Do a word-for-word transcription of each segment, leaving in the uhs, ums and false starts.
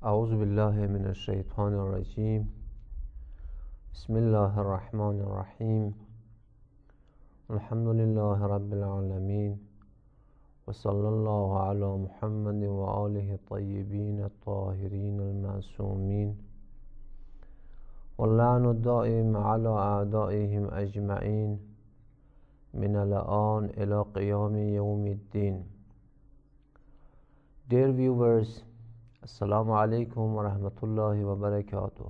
أعوذ بالله من الشيطان الرجيم بسم الله الرحمن الرحيم الحمد لله رب العالمين وصلى الله على محمد وآله الطيبين الطاهرين المعصومين واللعن الدائم على أعدائهم أجمعين من الآن إلى قيام يوم الدين. Dear viewers, Assalamu alaikum wa rahmatullahi wa barakatuh.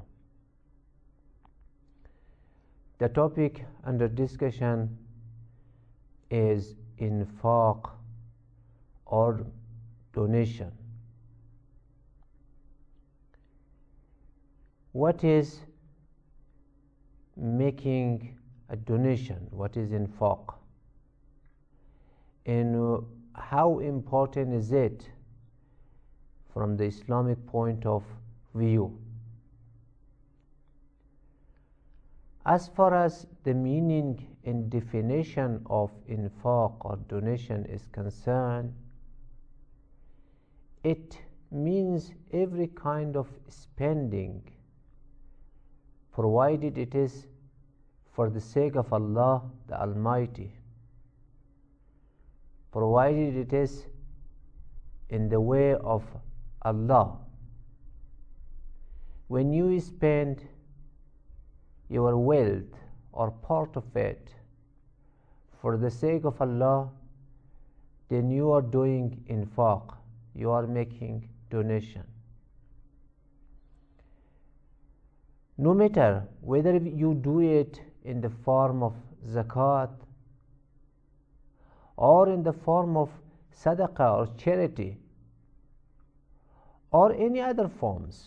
The topic under discussion is infaq or donation. What is making a donation? What is infaq? And how important is it from the Islamic point of view? As far as the meaning and definition of infaq or donation is concerned, it means every kind of spending, provided it is for the sake of Allah the Almighty, provided it is in the way of Allah. When you spend your wealth or part of it for the sake of Allah, then you are doing infaq, you are making donation. No matter whether you do it in the form of zakat or in the form of sadaqah or charity or any other forms,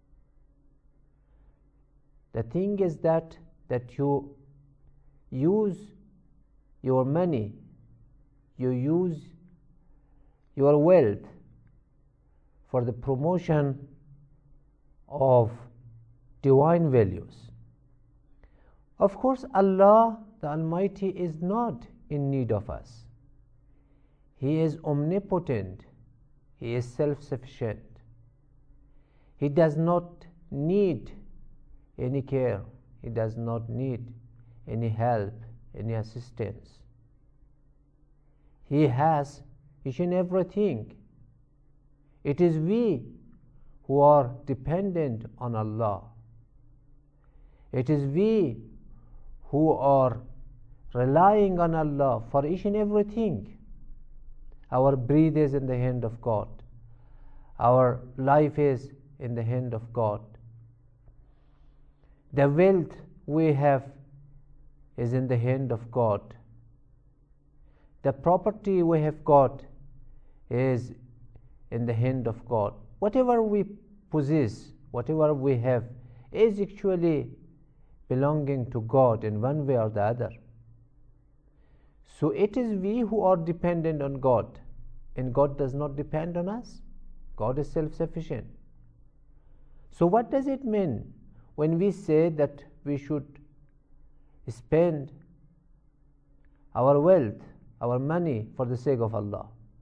the thing is that that you use your money, you use your wealth for the promotion of divine values. Of course, Allah the Almighty is not in need of us. He is omnipotent. He is self-sufficient. He does not need any care. He does not need any help, any assistance. He has each and everything. It is we who are dependent on Allah. It is we who are relying on Allah for each and everything. Our breath is in the hand of God. Our life is in the hand of God. The wealth we have is in the hand of God. The property we have got is in the hand of God. Whatever we possess, whatever we have, is actually belonging to God in one way or the other. So it is we who are dependent on God, and God does not depend on us. God is self-sufficient. So what does it mean when we say that we should spend our wealth, our money for the sake of Allah?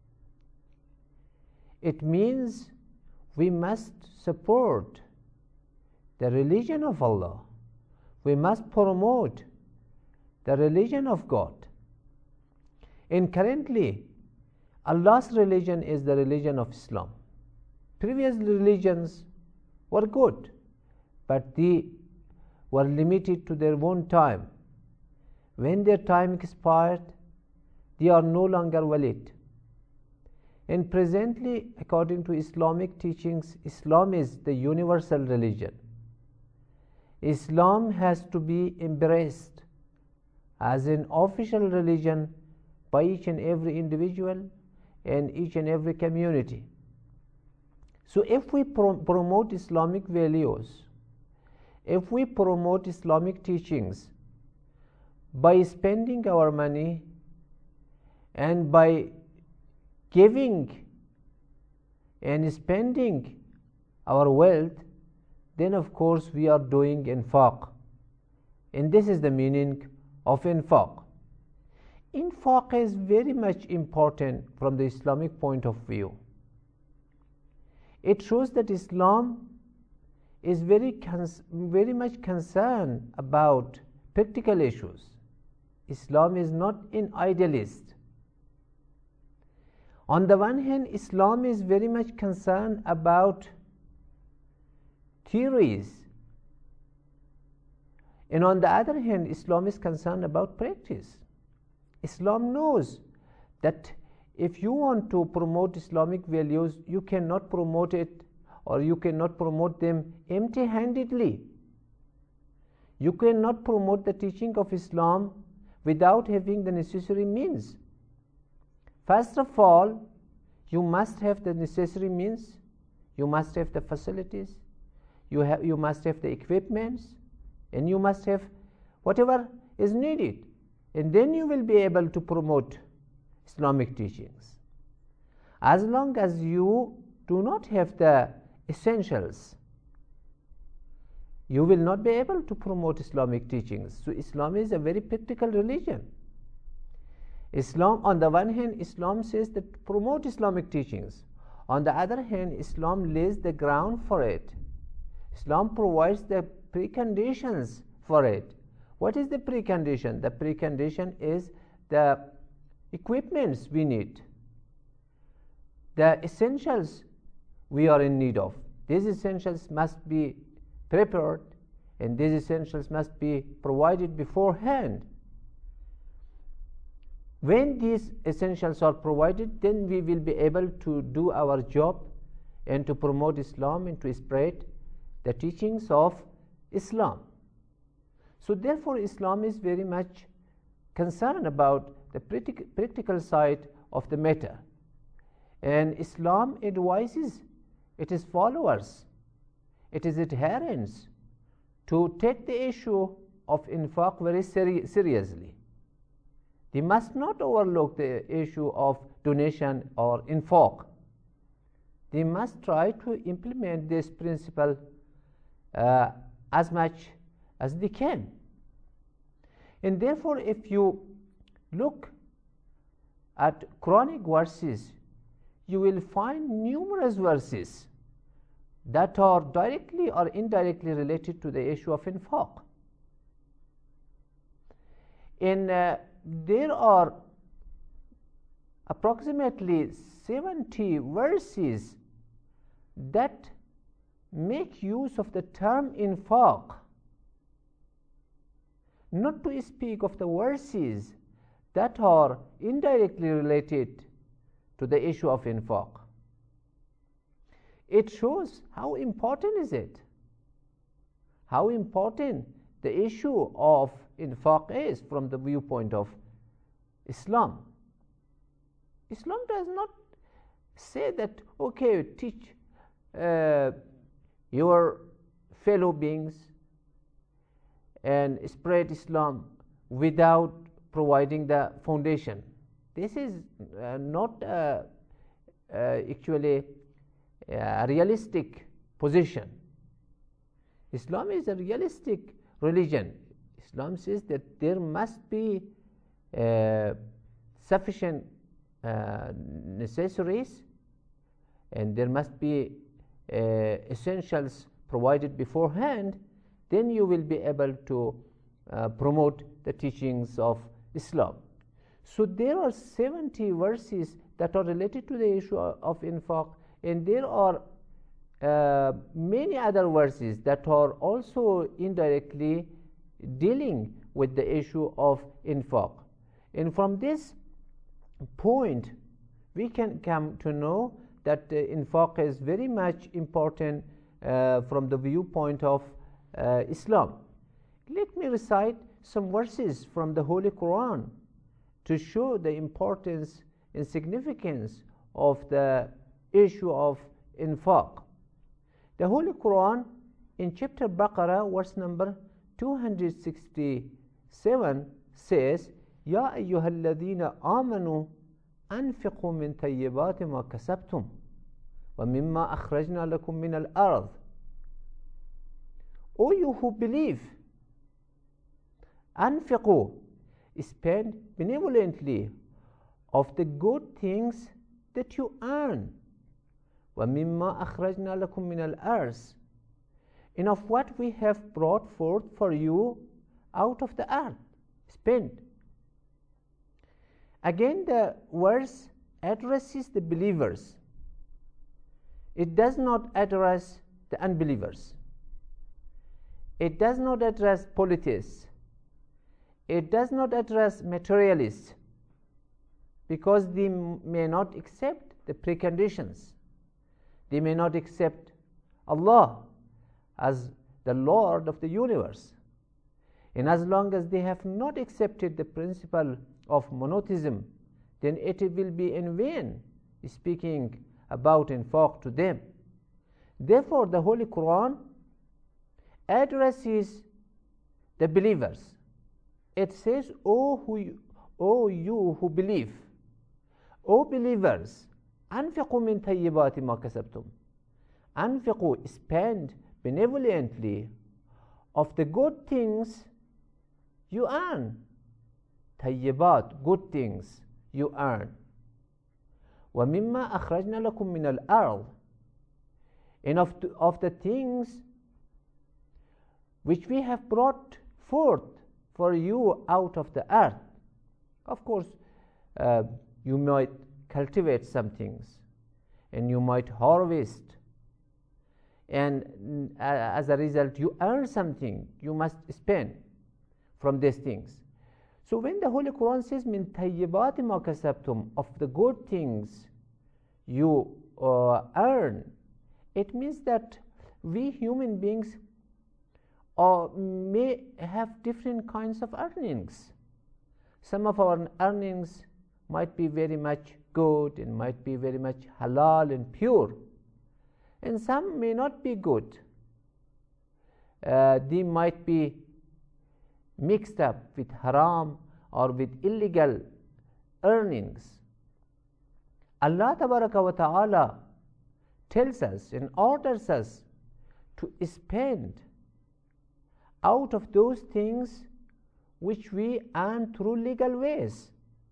It means we must support the religion of Allah. We must promote the religion of God. And currently, Allah's religion is the religion of Islam. Previous religions were good, but they were limited to their own time. When their time expired, they are no longer valid. And presently, according to Islamic teachings, Islam is the universal religion. Islam has to be embraced as an official religion by each and every individual and each and every community. So if we pro- promote Islamic values, if we promote Islamic teachings by spending our money and by giving and spending our wealth, then of course we are doing infaq. And this is the meaning of infaq. Infaq is very much important from the Islamic point of view. It shows that Islam is very, cons- very much concerned about practical issues. Islam is not an idealist. On the one hand, Islam is very much concerned about theories, and on the other hand, Islam is concerned about practice. Islam knows that if you want to promote Islamic values, you cannot promote it or you cannot promote them empty-handedly. You cannot promote the teaching of Islam without having the necessary means. First of all, you must have the necessary means, you must have the facilities, you, have, you must have the equipments, and you must have whatever is needed, and then you will be able to promote Islamic teachings. As long as you do not have the essentials, you will not be able to promote Islamic teachings. So Islam is a very practical religion. Islam, on the one hand, Islam says that promote Islamic teachings. On the other hand, Islam lays the ground for it. Islam provides the preconditions for it. What is the precondition? The precondition is the equipments we need, the essentials we are in need of. These essentials must be prepared, and these essentials must be provided beforehand. When these essentials are provided, then we will be able to do our job and to promote Islam and to spread the teachings of Islam. So therefore, Islam is very much concerned about the practical side of the matter, and Islam advises its followers, its adherents, to take the issue of infaq very seri- seriously. They must not overlook the issue of donation or infaq. They must try to implement this principle uh, as much as they can. And therefore, if you look at Quranic verses, you will find numerous verses that are directly or indirectly related to the issue of infaq. In uh, there are approximately seventy verses that make use of the term infaq, not to speak of the verses that are indirectly related to the issue of infaq. It shows how important is it, how important the issue of infaq is from the viewpoint of Islam. Islam does not say that, okay, teach uh, your fellow beings and spread Islam without providing the foundation. This is uh, not uh, uh, actually a realistic position. Islam is a realistic religion. Islam says that there must be uh, sufficient uh, necessaries, and there must be uh, essentials provided beforehand. Then you will be able to uh, promote the teachings of Islam. So there are seventy verses that are related to the issue of infaq, and there are uh, many other verses that are also indirectly dealing with the issue of infaq. And from this point, we can come to know that uh, infaq is very much important uh, from the viewpoint of uh, Islam. Let me recite some verses from the Holy Quran to show the importance and significance of the issue of infaq. The Holy Quran in chapter Baqarah, verse number two hundred sixty-seven says, Ya ayyuhalladhina amanu anfiqu min tayyibati ma kasabtum wa mimma akhrajna lakum min al-ard. O you who believe, anfiqu, spend benevolently of the good things that you earn. وَمِمَّا أَخْرَجْنَا لَكُم مِّنَ الْأَرْضِ, and of what we have brought forth for you out of the earth. Spend. Again, the verse addresses the believers. It does not address the unbelievers. It does not address polytheists. It does not address materialists, because they may not accept the preconditions. They may not accept Allah as the Lord of the universe. And as long as they have not accepted the principle of monotheism, then it will be in vain speaking about infaq to them. Therefore, the Holy Quran addresses the believers. It says, O, who you, O you who believe, O believers, أنفقوا من طيبات ما كسبتم. أنفقوا, spend benevolently of the good things you earn. طيبات, good things you earn. وَمِمَّا أَخْرَجْنَا لَكُم مِّنَ الْأَرْضِ, and of, the, of the things which we have brought forth for you out of the earth. Of course, uh, you might cultivate some things, and you might harvest, and uh, as a result you earn something. You must spend from these things. So when the Holy Quran says min tayyibati ma kasabtum, of the good things you uh, earn, it means that we human beings uh, may have different kinds of earnings. Some of our earnings might be very much good and might be very much halal and pure, and some may not be good. Uh, they might be mixed up with haram or with illegal earnings. Allah Tabaraka wa Ta'ala tells us and orders us to spend out of those things which we earn through legal ways.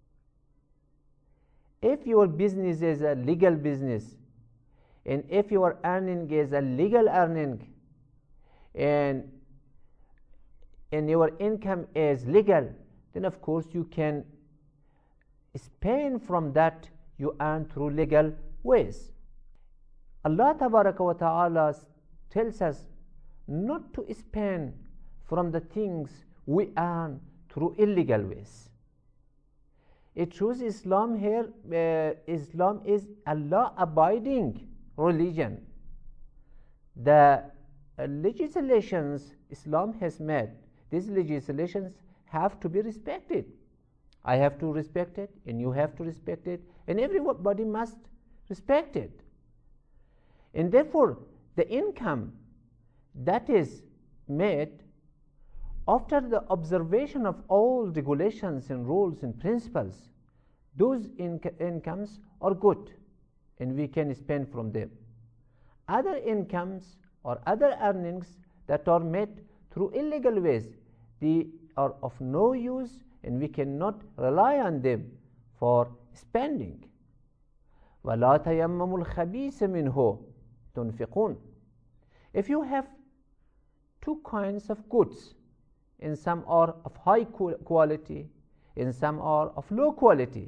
If your business is a legal business, and if your earning is a legal earning, and and your income is legal, then of course you can spend from that you earn through legal ways. Allah Tabaraka wa Ta'ala tells us not to spend from the things we earn through illegal ways. It shows Islam here, uh, Islam is Allah abiding religion. The uh, legislations Islam has made, these legislations have to be respected. I have to respect it, and you have to respect it, and everybody must respect it. And therefore, the income that is made after the observation of all regulations and rules and principles, those inc- incomes are good, and we can spend from them. Other incomes or other earnings that are made through illegal ways, they are of no use, and we cannot rely on them for spending. وَلَا تَيَمَّمُوا الْخَبِيثَ مِنْهُ تُنْفِقُونَ. If you have two kinds of goods, and some are of high quality and some are of low quality,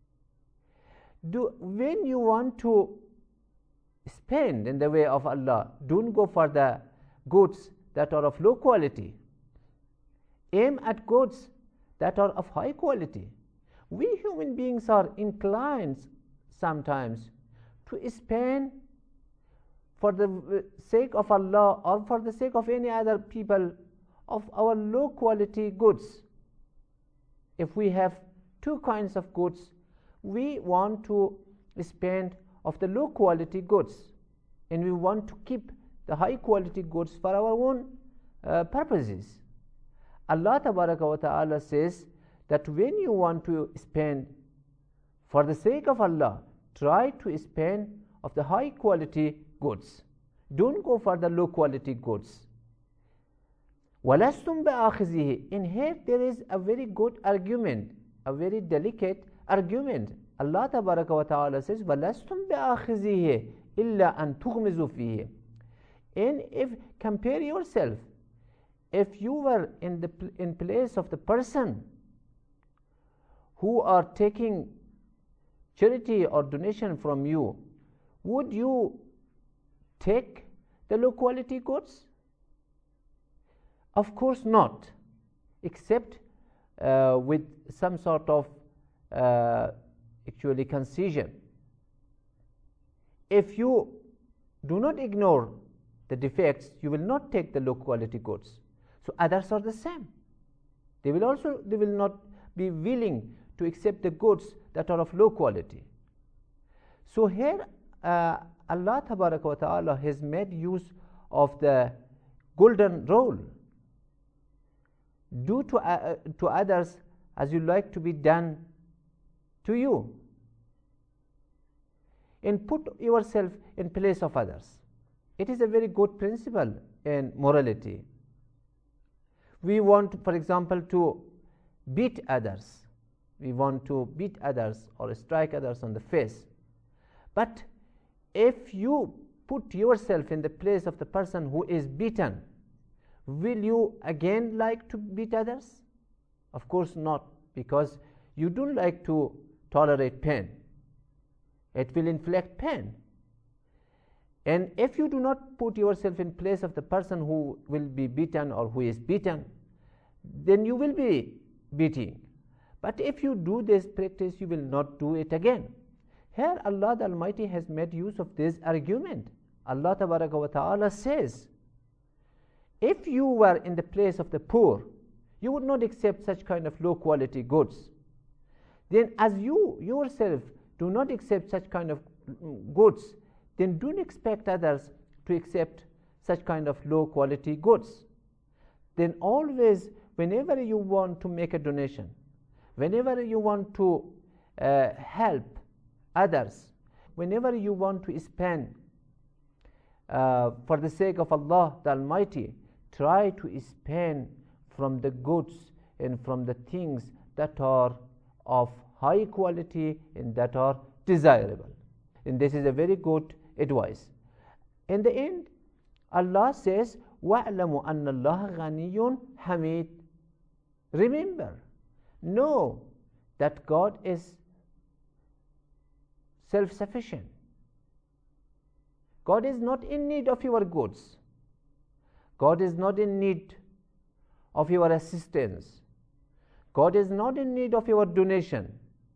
do when you want to spend in the way of Allah, don't go for the goods that are of low quality. Aim at goods that are of high quality. We human beings are inclined sometimes to spend for the sake of Allah or for the sake of any other people of our low quality goods. If we have two kinds of goods, we want to spend of the low quality goods, and we want to keep the high quality goods for our own uh, purposes. Allah Tabaraka wa Ta'ala says that when you want to spend for the sake of Allah, try to spend of the high quality goods. Don't go for the low quality goods. وَلَسْتُمْ بِآخِذِهِ. In here there is a very good argument, a very delicate argument. Allah Tabaraka wa Ta'ala says, وَلَسْتُمْ بِآخِذِهِ إلا أن تغمزوا فيه. And if compare yourself, if you were in the in place of the person who are taking charity or donation from you, would you take the low quality goods? Of course not, except uh, with some sort of uh, actually concision. If you do not ignore the defects, you will not take the low quality goods. So others are the same. They will also they will not be willing to accept the goods that are of low quality. So here uh, Allah Tabaraka wa Ta'ala has made use of the golden rule. Do to, uh, to others as you like to be done to you, and put yourself in place of others. It is a very good principle in morality. We want, for example, to beat others. We want to beat others or strike others on the face. But if you put yourself in the place of the person who is beaten, will you again like to beat others? Of course not, because you don't like to tolerate pain. It will inflict pain. And if you do not put yourself in place of the person who will be beaten or who is beaten, then you will be beating. But if you do this practice, you will not do it again. Here Allah the Almighty has made use of this argument. Allah Tabaraka wa Ta'ala says, if you were in the place of the poor, you would not accept such kind of low quality goods. Then as you yourself do not accept such kind of goods, then don't expect others to accept such kind of low quality goods. Then always, whenever you want to make a donation, whenever you want to uh, help others, whenever you want to spend uh, for the sake of Allah the Almighty, try to spend from the goods and from the things that are of high quality and that are desirable. And this is a very good advice. In the end, Allah says, وَاعْلَمُوا أَنَّ اللَّهَ غَنِيٌّ حَمِيدٌ. Remember, know that God is self-sufficient. God is not in need of your goods. God is not in need of your assistance. God is not in need of your donation.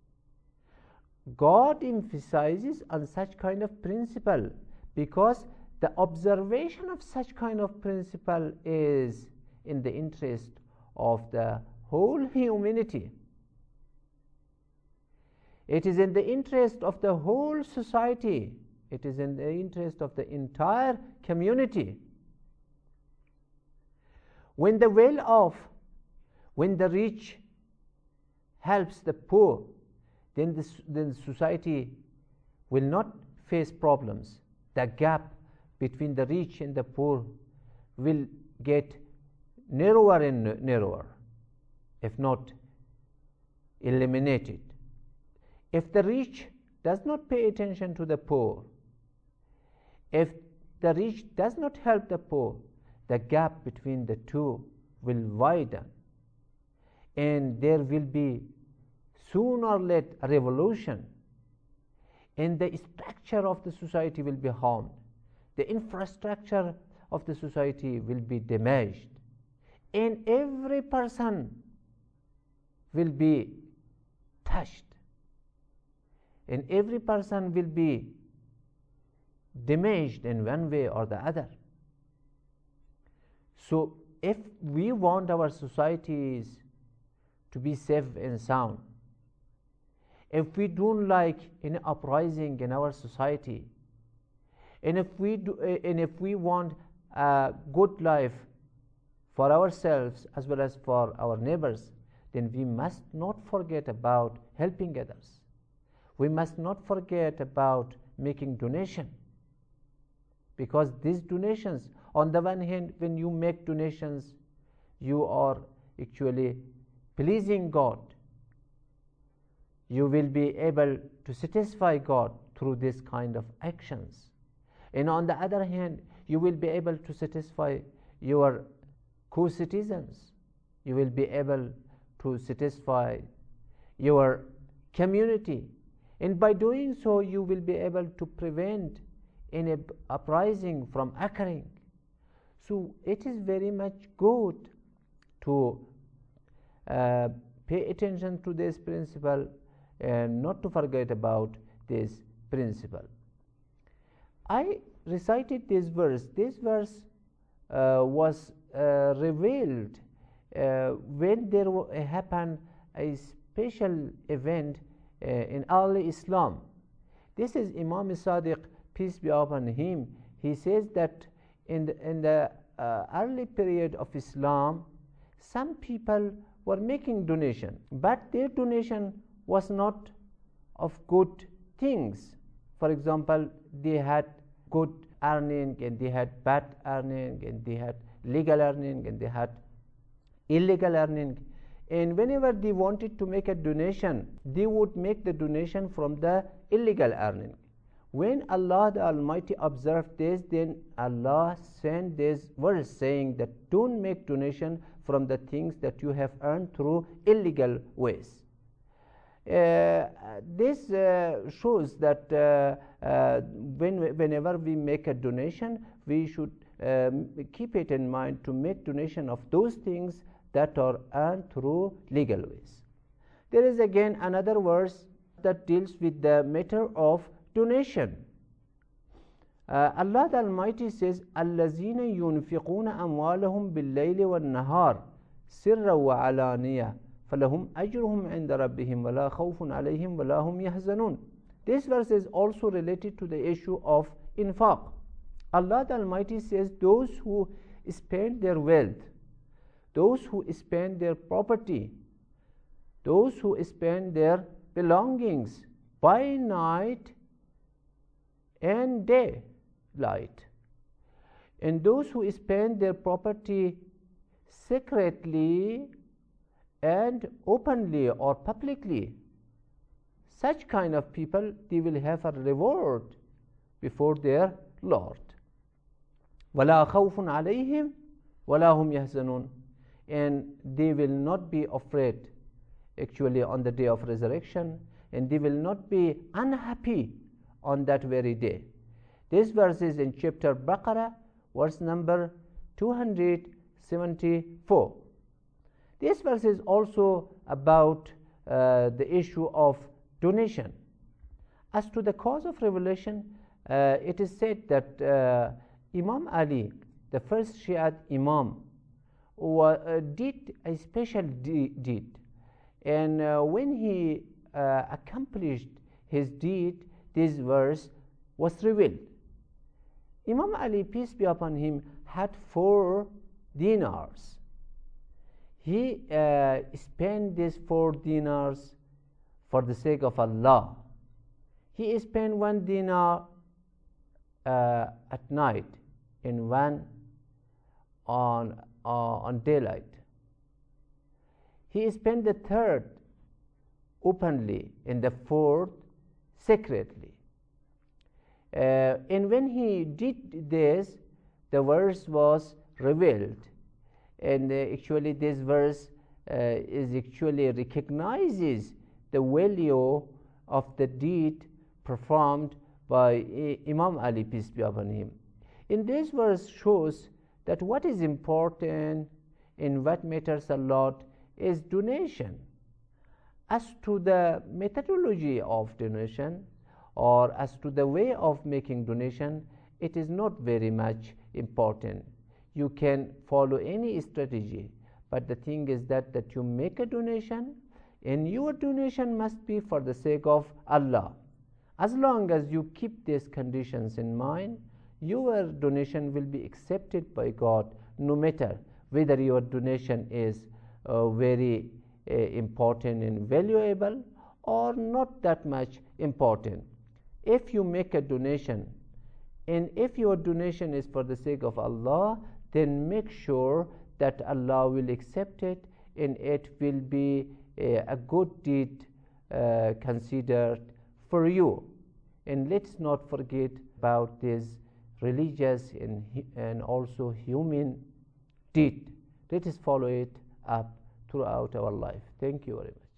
God emphasizes on such kind of principle because the observation of such kind of principle is in the interest of the whole humanity. It is in the interest of the whole society. It is in the interest of the entire community. When the well-off, when the rich helps the poor, then the, then the society will not face problems. The gap between the rich and the poor will get narrower and narrower, if not eliminated. If the rich does not pay attention to the poor, if the rich does not help the poor, the gap between the two will widen, and there will be sooner or later a revolution, and the structure of the society will be harmed. The infrastructure of the society will be damaged, and every person will be touched, and every person will be damaged in one way or the other. So if we want our societies to be safe and sound, if we don't like any uprising in our society, and if we do, and if we want a good life for ourselves as well as for our neighbors, then we must not forget about helping others. We must not forget about making donation, because these donations, on the one hand, when you make donations, you are actually pleasing God. You will be able to satisfy God through this kind of actions. And on the other hand, you will be able to satisfy your co-citizens. You will be able to satisfy your community. And by doing so, you will be able to prevent any uprising from occurring. So it is very much good to uh, pay attention to this principle and not to forget about this principle. I recited this verse. This verse uh, was uh, revealed uh, when there happened a special event uh, in early Islam. This is Imam Sadiq, peace be upon him. He says that in the, in the uh, early period of Islam, some people were making donation, but their donation was not of good things. For example, they had good earning and they had bad earning, and they had legal earning and they had illegal earning. And whenever they wanted to make a donation, they would make the donation from the illegal earning. When Allah the Almighty observed this, then Allah sent this verse saying that don't make donation from the things that you have earned through illegal ways. Uh, this uh, shows that uh, uh, when, whenever we make a donation, we should um, keep it in mind to make donation of those things that are earned through legal ways. There is again another verse that deals with the matter of donation. Uh, Allah the Almighty says, الَّذِينَ يُنْفِقُونَ أَمْوَالَهُمْ بِاللَّيْلِ وَالنَّهَارِ سِرًّا وَعَلَانِيَةً فَلَهُمْ أَجْرُهُمْ عِنْدَ رَبِّهِمْ وَلَا خَوْفٌ عَلَيْهِمْ وَلَا هُمْ يَحْزَنُونَ. This verse is also related to the issue of infaq. Allah the Almighty says, those who spend their wealth, those who spend their property, those who spend their belongings by night and day light, and those who spend their property secretly and openly or publicly, such kind of people, they will have a reward before their Lord. وَلَا خَوْفٌ عَلَيْهِمْ وَلَا هُمْ يَحْزَنُونَ. And they will not be afraid actually on the day of resurrection, and they will not be unhappy on that very day. This verse is in chapter Baqarah, verse number two hundred seventy-four. This verse is also about uh, the issue of donation. As to the cause of revelation, uh, it is said that uh, Imam Ali, the first Shiite Imam, uh, did a special de deed. And uh, when he uh, accomplished his deed, this verse was revealed. Imam Ali, peace be upon him, had four dinars. He uh, spent these four dinars for the sake of Allah. He spent one dinar uh, at night and one on, uh, on daylight. He spent the third openly and the fourth secretly. Uh, and when he did this, the verse was revealed. And uh, actually this verse uh, is actually recognizes the value of the deed performed by I Imam Ali, peace be upon him. In this verse shows that what is important and what matters a lot is donation. As to the methodology of donation, or as to the way of making donation, it is not very much important. You can follow any strategy, but the thing is that, that you make a donation, and your donation must be for the sake of Allah. As long as you keep these conditions in mind, your donation will be accepted by God, no matter whether your donation is uh, very uh, important and valuable or not that much important. If you make a donation, and if your donation is for the sake of Allah, then make sure that Allah will accept it, and it will be a, a good deed uh, considered for you. And let's not forget about this religious and, and also human deed. Let us follow it up throughout our life. Thank you very much.